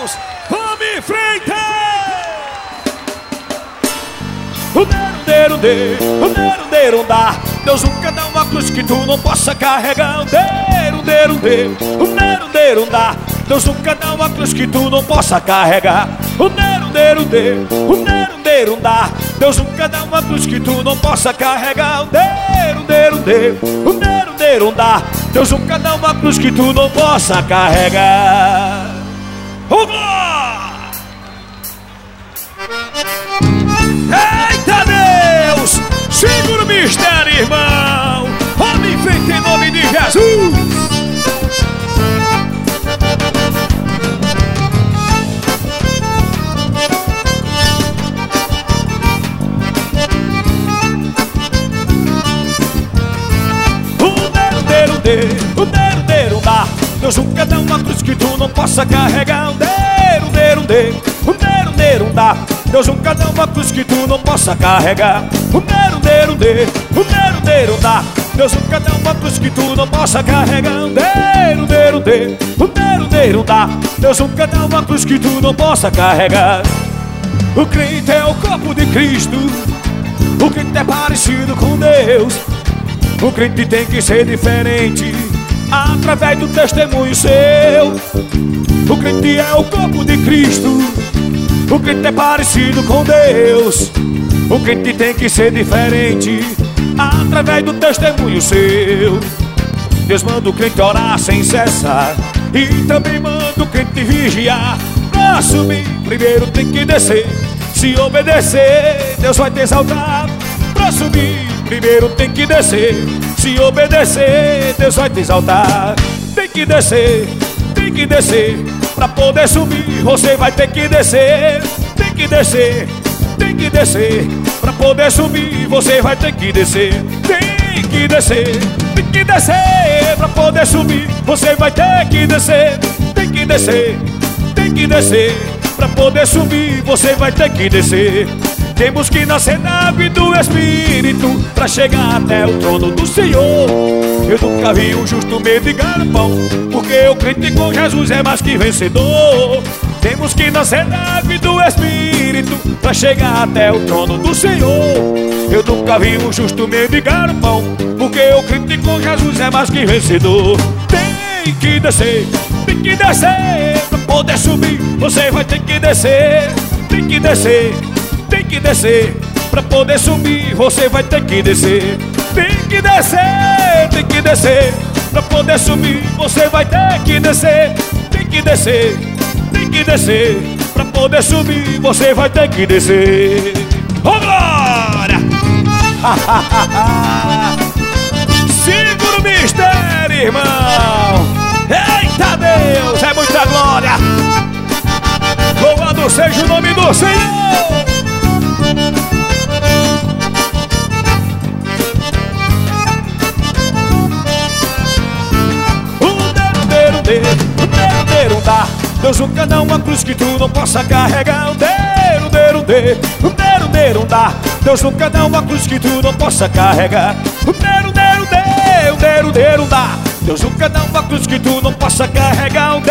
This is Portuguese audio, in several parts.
Deus, vamos em frente! O derundá, Deus nunca dá uma cruz que tu não possa carregar. O derundá, Deus nunca dá uma cruz que tu não possa carregar. O derundá, Deus nunca dá uma cruz que tu não possa carregar. O derundá, Deus nunca dá uma cruz que tu não possa carregar. Eita Deus! Segura o mistério, irmão! Vamos em frente em nome de Jesus! O derundá, Deus nunca dá uma cruz que tu não possa carregar. O derundá, Deus nunca dá uma cruz que tu não possa carregar. O derundá, Deus nunca dá uma cruz que tu não possa carregar. O derundá, Deus nunca dá uma cruz que tu não possa carregar. O crente é o corpo de Cristo, o crente é parecido com Deus. O crente tem que ser diferente através do testemunho seu. O crente é o corpo de Cristo, o crente é parecido com Deus. O crente tem que ser diferente através do testemunho seu. Deus manda o crente orar sem cessar e também manda o crente vigiar. Pra subir, primeiro tem que descer. Se obedecer, Deus vai te exaltar. Pra subir, primeiro tem que descer. Se obedecer, Deus vai te exaltar. Tem que descer, pra poder subir, você vai ter que descer. Tem que descer, pra poder subir, você vai ter que descer. Tem que descer, pra poder subir, você vai ter que descer. Tem que descer, pra poder subir, você vai ter que descer. Temos que nascer na ave do Espírito pra chegar até o trono do Senhor. Eu nunca vi um justo mendigar pão, porque o crente com Jesus é mais que vencedor. Temos que nascer na ave do Espírito pra chegar até o trono do Senhor. Eu nunca vi um justo mendigar pão, porque o crente com Jesus é mais que vencedor. Tem que descer, pra poder subir, você vai ter que descer. Tem que descer, pra poder subir, você vai ter que descer. Tem que descer, pra poder subir, você vai ter que descer. Tem que descer, pra poder subir, você vai ter que descer. Oh glória! Segura o mistério, irmão. Eita Deus, é muita glória. Louvado seja o nome do Senhor. Derundá, Deus nunca dá uma cruz que tu não possa carregar. O derundá, Deus nunca dá uma cruz que tu não possa carregar. O derundá, Deus nunca dá uma cruz que tu não possa carregar. O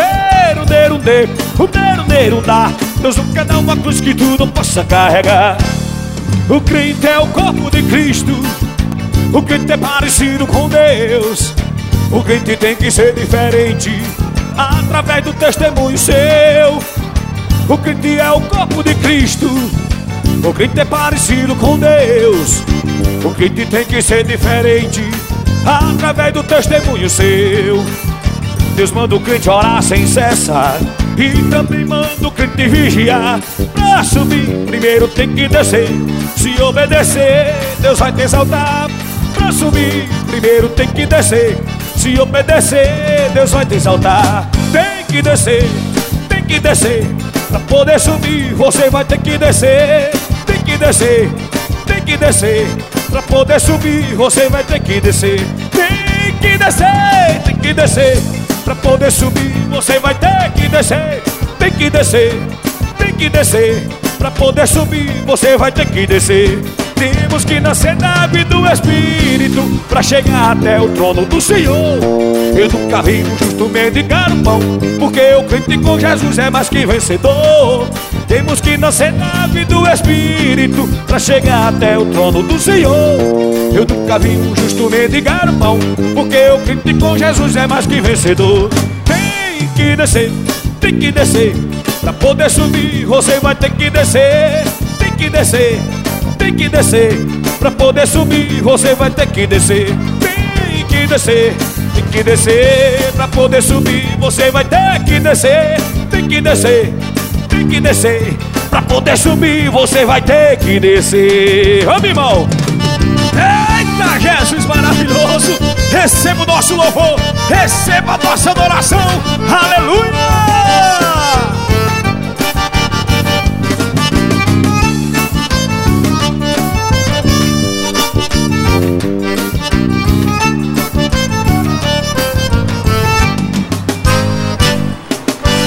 derundá, Deus nunca dá uma cruz que tu não possa carregar. O crente é o corpo de Cristo, o crente é parecido com Deus. O crente tem que ser diferente através do testemunho seu. O crente é o corpo de Cristo, o crente é parecido com Deus. O crente tem que ser diferente através do testemunho seu. Deus manda o crente orar sem cessar e também manda o crente vigiar. Pra subir, primeiro tem que descer. Se obedecer, Deus vai te exaltar. Pra subir, primeiro tem que descer. Se obedecer, Deus vai te exaltar. Tem que descer, pra poder subir, você vai ter que descer. Tem que descer, pra poder subir, você vai ter que descer. Tem que descer, pra poder subir, você vai ter que descer. Tem que descer, pra poder subir, você vai ter que descer. Temos que nascer da água e do Espírito pra chegar até o trono do Senhor. Eu nunca vi um justo mendigar o pão, porque o crente com Jesus é mais que vencedor. Temos que nascer da água e do Espírito pra chegar até o trono do Senhor. Eu nunca vi um justo mendigar o pão, porque o crente com Jesus é mais que vencedor. Tem que descer, tem que descer, pra poder subir você vai ter que descer. Tem que descer, tem que descer, pra poder subir você vai ter que descer. Tem que descer, tem que descer, pra poder subir você vai ter que descer. Tem que descer, tem que descer, pra poder subir você vai ter que descer. Vamos, irmão! Eita, Jesus maravilhoso! Receba o nosso louvor, receba a nossa adoração.